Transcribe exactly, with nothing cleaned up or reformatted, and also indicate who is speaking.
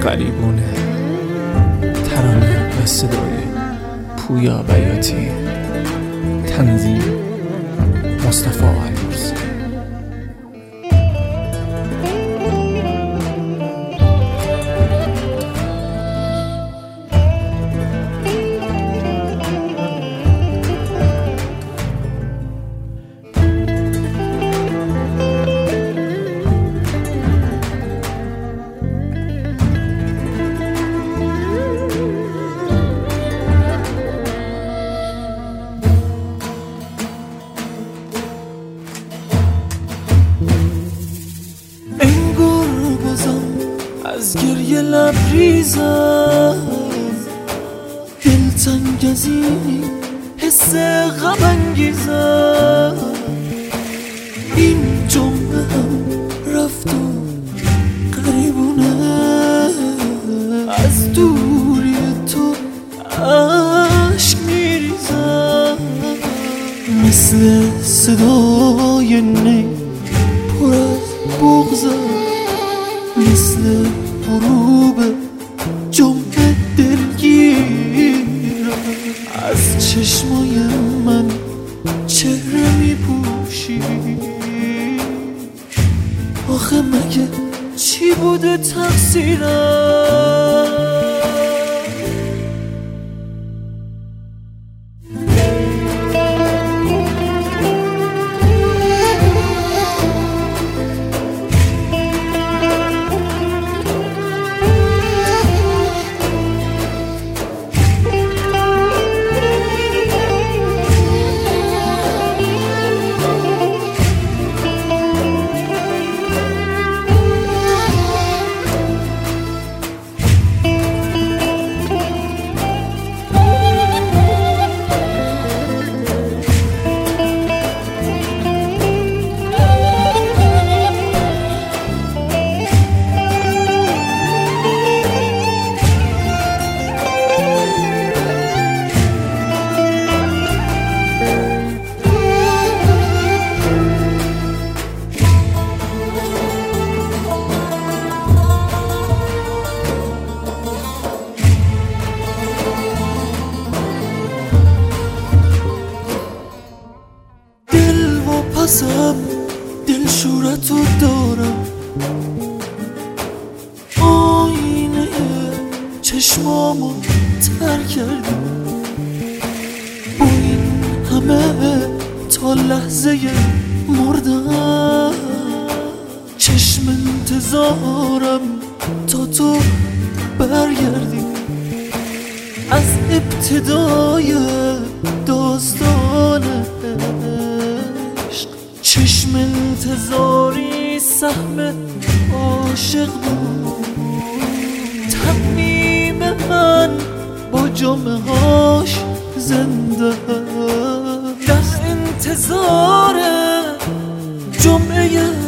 Speaker 1: فریبونه، ترانه و صدای پویا بیاتی، تنظیم مصطفی علیرضا.
Speaker 2: از گریه لبریزم، دلتنگ از این حس غم انگیزم. این جمعه هم رفت و غریبونه، از دوری تو عشق میریزم. مثل صدای نی پر از بغضم، مثل غروب جمعه دلگیرم. از چشمای من چهره میپوشی، آخه مگه چی بوده تقصیرم؟ پسم دل شورتو دارم، آینه چشمامو تر کردی. با این همه تا لحظه مردم، چشم انتظارم تا تو برگردی. از ابتدای داستان چشم انتظاری سهم عاشق بود. تمیم من با جمعه هاش زنده در انتظار جمعه